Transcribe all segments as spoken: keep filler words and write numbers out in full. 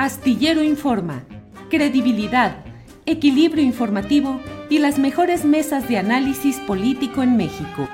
Astillero Informa, credibilidad, equilibrio informativo y las mejores mesas de análisis político en México.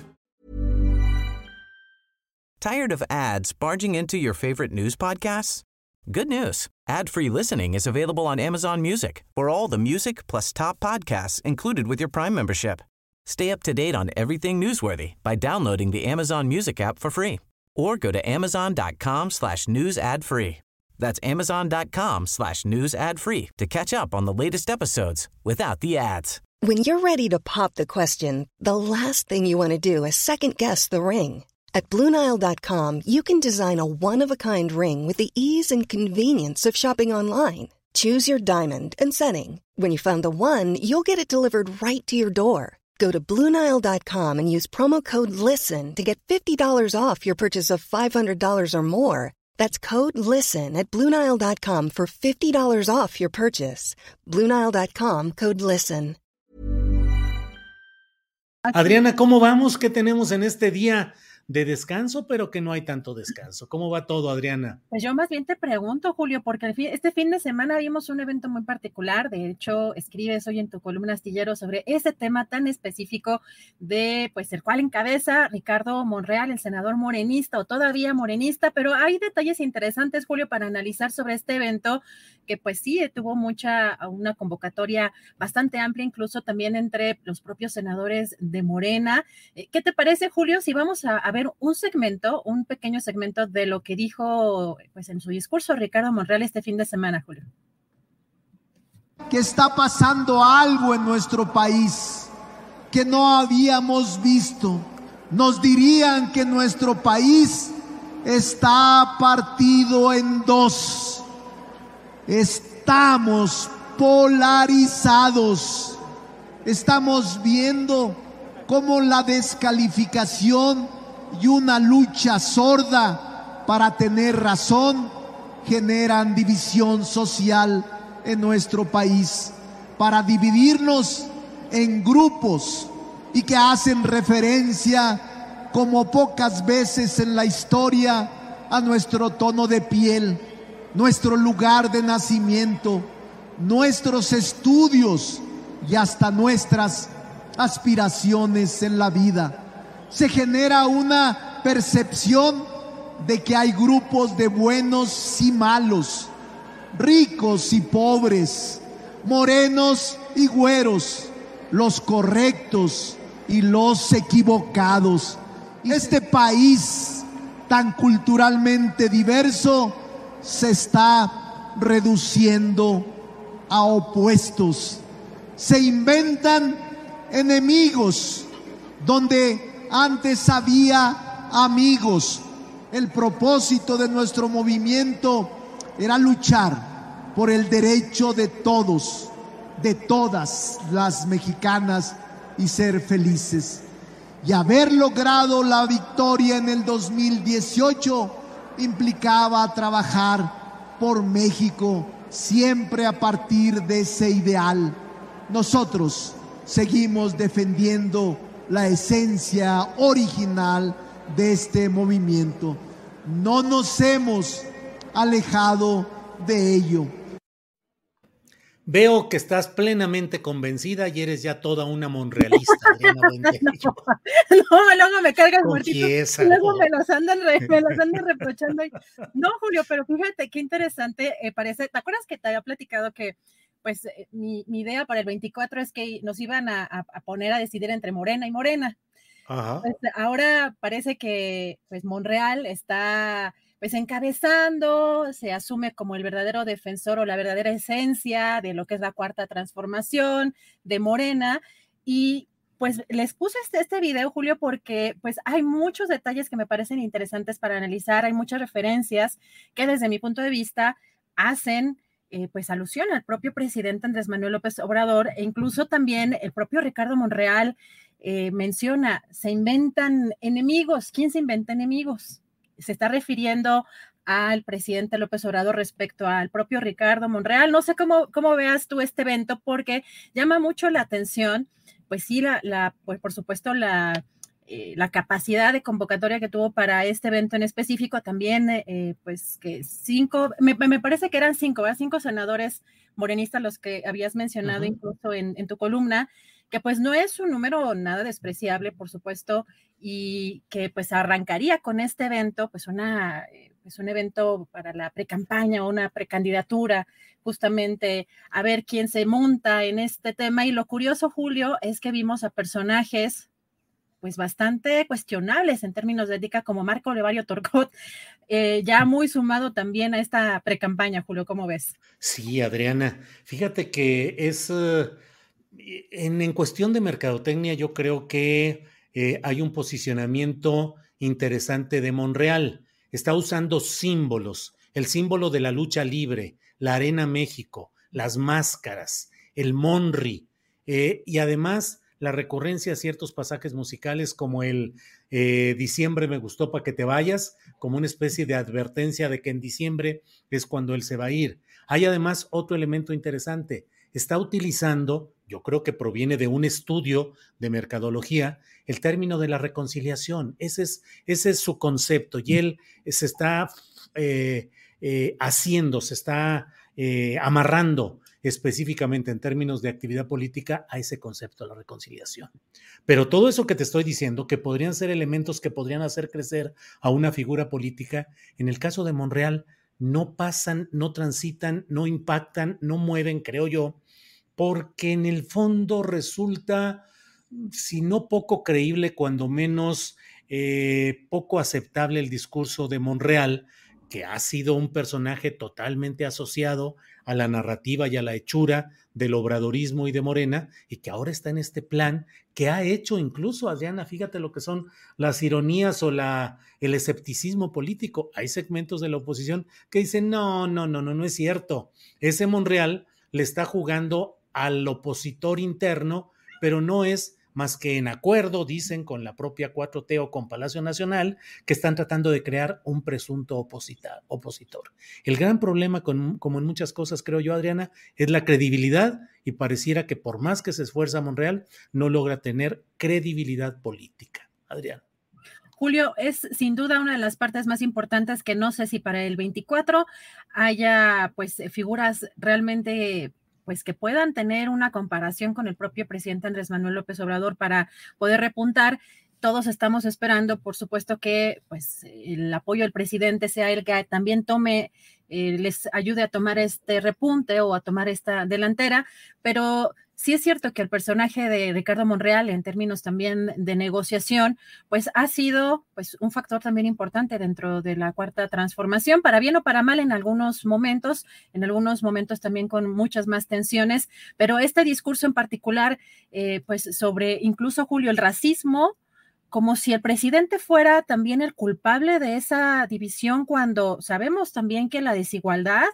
Tired of ads barging into your favorite news podcasts? Good news. Ad-free listening is available on Amazon Music for all the music plus top podcasts included with your Prime membership. Stay up to date on everything newsworthy by downloading the Amazon Music app for free or go to amazon.com slash news ad free. That's amazon.com slash news ad free to catch up on the latest episodes without the ads. When you're ready to pop the question, the last thing you want to do is second-guess the ring. At Blue Nile dot com, you can design a one-of-a-kind ring with the ease and convenience of shopping online. Choose your diamond and setting. When you find the one, you'll get it delivered right to your door. Go to Blue Nile dot com and use promo code LISTEN to get fifty dollars off your purchase of five hundred dollars or more. That's code LISTEN at Blue Nile dot com for fifty dollars off your purchase. Blue Nile dot com, code LISTEN. Adriana, ¿cómo vamos? ¿Qué tenemos en este día de descanso, pero que no hay tanto descanso? ¿Cómo va todo, Adriana? Pues yo más bien te pregunto, Julio, porque el fin, este fin de semana vimos un evento muy particular. De hecho, escribes hoy en tu columna Astillero sobre ese tema tan específico de, pues, el cual encabeza Ricardo Monreal, el senador morenista o todavía morenista, pero hay detalles interesantes, Julio, para analizar sobre este evento que pues sí, tuvo mucha, una convocatoria bastante amplia, incluso también entre los propios senadores de Morena. ¿Qué te parece, Julio, si vamos a, a ver un segmento, un pequeño segmento de lo que dijo pues en su discurso Ricardo Monreal este fin de semana, Julio? Que está pasando algo en nuestro país que no habíamos visto. Nos dirían que nuestro país está partido en dos. Estamos polarizados. Estamos viendo cómo la descalificación y una lucha sorda para tener razón generan división social en nuestro país, para dividirnos en grupos y que hacen referencia, como pocas veces en la historia, a nuestro tono de piel, nuestro lugar de nacimiento, nuestros estudios y hasta nuestras aspiraciones en la vida. Se genera una percepción de que hay grupos de buenos y malos, ricos y pobres, morenos y güeros, los correctos y los equivocados. Este país tan culturalmente diverso se está reduciendo a opuestos. Se inventan enemigos donde antes había amigos. El propósito de nuestro movimiento era luchar por el derecho de todos, de todas las mexicanas y ser felices. Y haber logrado la victoria en el dos mil dieciocho implicaba trabajar por México siempre a partir de ese ideal. Nosotros seguimos defendiendo la esencia original de este movimiento. No nos hemos alejado de ello. Veo que estás plenamente convencida y eres ya toda una monrealista, Adriana Buentello. No, no, luego me cargas muertito. Luego no. me los andan, re, me los andan reprochando. No, Julio, pero fíjate qué interesante eh, parece. ¿Te acuerdas que te había platicado que pues eh, mi, mi idea para el veinticuatro es que nos iban a, a, a poner a decidir entre Morena y Morena? Ajá. Pues ahora parece que pues Monreal está pues encabezando, se asume como el verdadero defensor o la verdadera esencia de lo que es la cuarta transformación de Morena, y pues les puse este, este video, Julio, porque pues hay muchos detalles que me parecen interesantes para analizar, hay muchas referencias que desde mi punto de vista hacen eh, pues alusión al propio presidente Andrés Manuel López Obrador, e incluso también el propio Ricardo Monreal eh, menciona, se inventan enemigos. ¿Quién se inventa enemigos? Se está refiriendo al presidente López Obrador respecto al propio Ricardo Monreal. No sé cómo, cómo veas tú este evento, porque llama mucho la atención, pues sí, la, la, pues por supuesto, la, eh, la capacidad de convocatoria que tuvo para este evento en específico, también eh, pues que cinco, me, me parece que eran cinco, ¿verdad? Cinco senadores morenistas los que habías mencionado uh-huh. incluso en, en tu columna, que pues no es un número nada despreciable, por supuesto, y que pues arrancaría con este evento, pues una, pues un evento para la precampaña, una precandidatura, justamente a ver quién se monta en este tema. Y lo curioso, Julio, es que vimos a personajes pues bastante cuestionables en términos de ética, como Marco Olevario Turcot, eh, ya muy sumado también a esta precampaña, Julio, ¿cómo ves? Sí, Adriana, fíjate que es, uh, en, en cuestión de mercadotecnia, yo creo que eh, hay un posicionamiento interesante de Monreal. Está usando símbolos, el símbolo de la lucha libre, la Arena México, las máscaras, el Monri, eh, y además la recurrencia a ciertos pasajes musicales como el eh, diciembre me gustó pa' que te vayas, como una especie de advertencia de que en diciembre es cuando él se va a ir. Hay además otro elemento interesante, está utilizando, yo creo que proviene de un estudio de mercadología, el término de la reconciliación, ese es, ese es su concepto y él se está eh, eh, haciendo, se está eh, amarrando específicamente en términos de actividad política a ese concepto de la reconciliación. Pero todo eso que te estoy diciendo, que podrían ser elementos que podrían hacer crecer a una figura política, en el caso de Monreal, no pasan, no transitan, no impactan, no mueven, creo yo, porque en el fondo resulta, si no poco creíble, cuando menos eh, poco aceptable el discurso de Monreal, que ha sido un personaje totalmente asociado a la narrativa y a la hechura del obradorismo y de Morena, y que ahora está en este plan que ha hecho incluso, Adriana, fíjate lo que son las ironías o la, el escepticismo político. Hay segmentos de la oposición que dicen, no, no, no, no, no es cierto. Ese Monreal le está jugando al opositor interno, pero no es más que en acuerdo, dicen, con la propia cuatro T o con Palacio Nacional, que están tratando de crear un presunto oposita, opositor. El gran problema, con, como en muchas cosas, creo yo, Adriana, es la credibilidad, y pareciera que por más que se esfuerza Monreal, no logra tener credibilidad política. Adriana. Julio, es sin duda una de las partes más importantes, que no sé si para el veinticuatro haya pues figuras realmente pues que puedan tener una comparación con el propio presidente Andrés Manuel López Obrador para poder repuntar. Todos estamos esperando, por supuesto, que pues el apoyo del presidente sea el que también tome, eh, les ayude a tomar este repunte o a tomar esta delantera, pero sí es cierto que el personaje de Ricardo Monreal, en términos también de negociación, pues ha sido pues un factor también importante dentro de la Cuarta Transformación, para bien o para mal en algunos momentos, en algunos momentos también con muchas más tensiones, pero este discurso en particular, eh, pues sobre incluso, Julio, el racismo, como si el presidente fuera también el culpable de esa división, cuando sabemos también que la desigualdad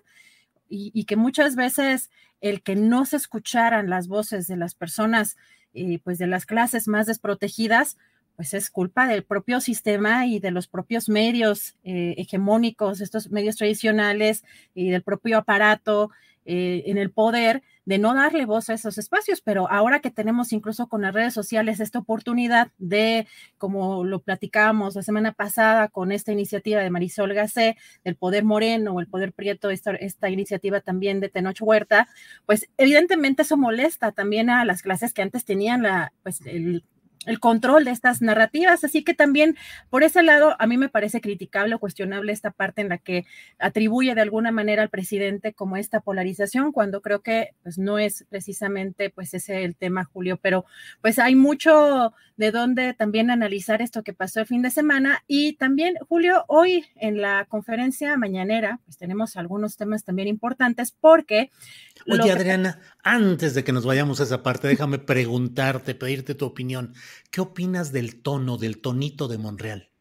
y, y que muchas veces el que no se escucharan las voces de las personas, eh, pues de las clases más desprotegidas, pues es culpa del propio sistema y de los propios medios eh, hegemónicos, estos medios tradicionales y del propio aparato eh, en el poder, de no darle voz a esos espacios. Pero ahora que tenemos incluso con las redes sociales esta oportunidad de, como lo platicábamos la semana pasada con esta iniciativa de Marisol Gacé, del Poder Moreno o el Poder Prieto, esta, esta iniciativa también de Tenoch Huerta, pues evidentemente eso molesta también a las clases que antes tenían la, pues el el control de estas narrativas, así que también por ese lado a mí me parece criticable o cuestionable esta parte en la que atribuye de alguna manera al presidente como esta polarización, cuando creo que pues no es precisamente pues ese el tema, Julio, pero pues hay mucho de dónde también analizar esto que pasó el fin de semana. Y también, Julio, hoy en la conferencia mañanera pues tenemos algunos temas también importantes, porque Oye, que... Adriana, antes de que nos vayamos a esa parte, déjame preguntarte, pedirte tu opinión. ¿Qué opinas del tono, del tonito de Monreal?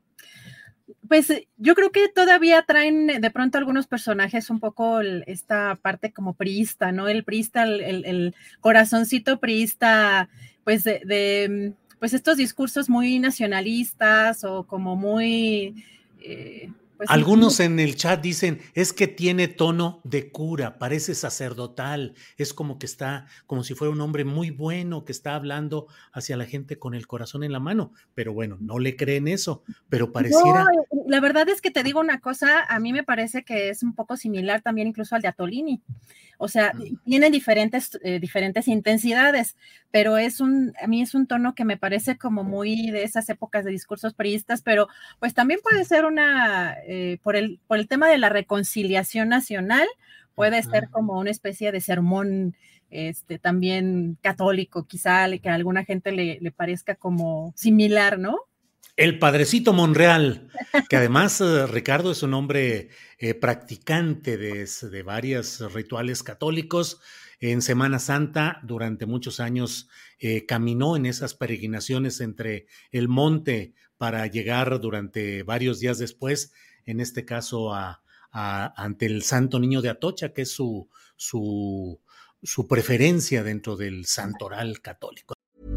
Pues yo creo que todavía traen de pronto algunos personajes un poco el, esta parte como priista, ¿no? El priista, el, el, el corazoncito priista, pues de, de pues estos discursos muy nacionalistas o como muy... Eh, Pues, Algunos sí. en el chat dicen, es que tiene tono de cura, parece sacerdotal, es como que está, como si fuera un hombre muy bueno que está hablando hacia la gente con el corazón en la mano, pero bueno, no le creen eso, pero pareciera... No, la verdad es que te digo una cosa, a mí me parece que es un poco similar también incluso al de Attolini. O sea, tienen diferentes, eh, diferentes intensidades, pero es un, a mí es un tono que me parece como muy de esas épocas de discursos priistas, pero pues también puede ser una, eh, por, el, por el tema de la reconciliación nacional, puede uh-huh. ser como una especie de sermón este, también católico, quizá que a alguna gente le, le parezca como similar, ¿no? El Padrecito Monreal, que además, eh, Ricardo, es un hombre eh, practicante de, de varios rituales católicos. En Semana Santa, durante muchos años, eh, caminó en esas peregrinaciones entre el monte para llegar durante varios días después, en este caso, a, a, ante el Santo Niño de Atocha, que es su, su, su preferencia dentro del santoral católico.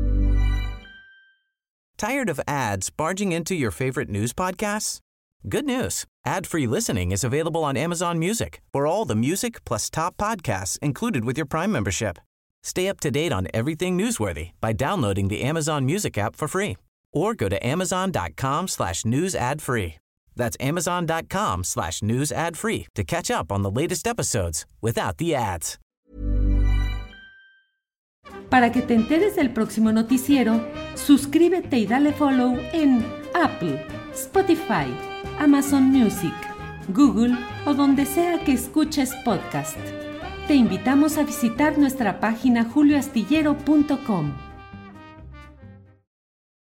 Tired of ads barging into your favorite news podcasts? Good news. Ad-free listening is available on Amazon Music for all the music plus top podcasts included with your Prime membership. Stay up to date on everything newsworthy by downloading the Amazon Music app for free or go to amazon.com slash news ad free. That's amazon.com slash news ad free to catch up on the latest episodes without the ads. Para que te enteres del próximo noticiero, suscríbete y dale follow en Apple, Spotify, Amazon Music, Google o donde sea que escuches podcast. Te invitamos a visitar nuestra página julio astillero punto com.